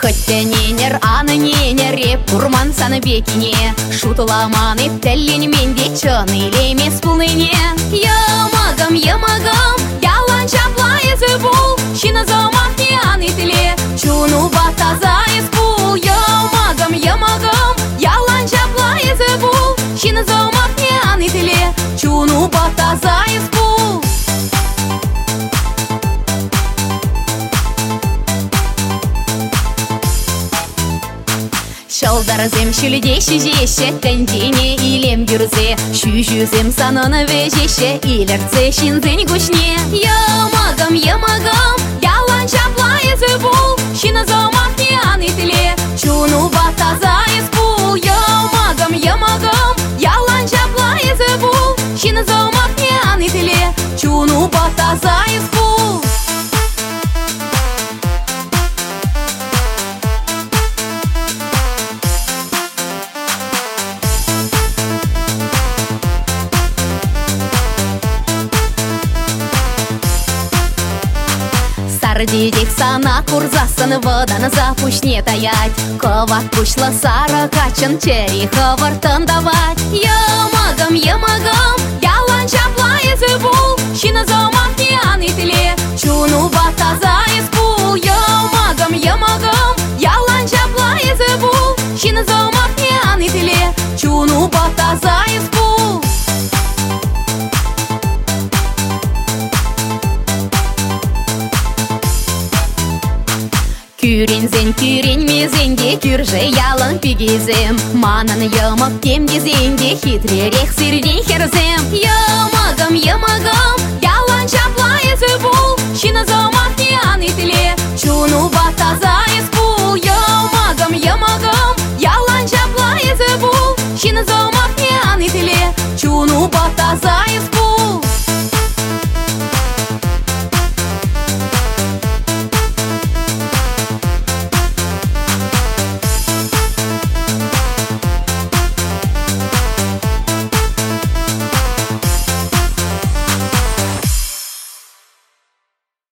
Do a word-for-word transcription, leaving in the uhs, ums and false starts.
Көттененер аныненер реп урман саны бекине. Шутыламаны тәллен менде чыны лемес пулыне. Ямагам, ямагам, ялан чаплайызы бұл, шина замақ не аны тіле, чуну батазайыз бұл. Ямагам, ямагам, ялан чаплайызы бұл, шина замақ не аны тіле, чуну батазайыз бұл. Шалдарызым шүлдеші жеше, тәндене илем бүрзе, шүжізім сананы вежеше, илерце шинзен күшне. Ямагам, ямагам, ялан чаплайызы бұл, шина замақ не аны тіле, чуну батазайыз бұл. Ямагам, ямагам, ялан чаплайызы бұл, шина замақ не аны тіле, чуну батазайыз бұл. Дедек сана курзасын водан запушне таять, ковак пушла сара качын чери хавартын давать. Ямагам, ямагам, ялан чаплайызы бұл, шина замақ не аны тіле, чуну батазайыз бұл. Ямагам, ямагам, ялан чаплайызы бұл, шина замақ не аны тіле, чуну батазайыз бұл. Күрензен күренмезенде күрже ялын пигезем, манын ямак кемгезенде хитререк сирден херзем. Ямагам, ямагам, ялан чаплайызы бұл, шина замақ не аны тіле, чуну батазайыз бұл. Ямагам, ямагам, ялан чаплайызы бұл, шина замақ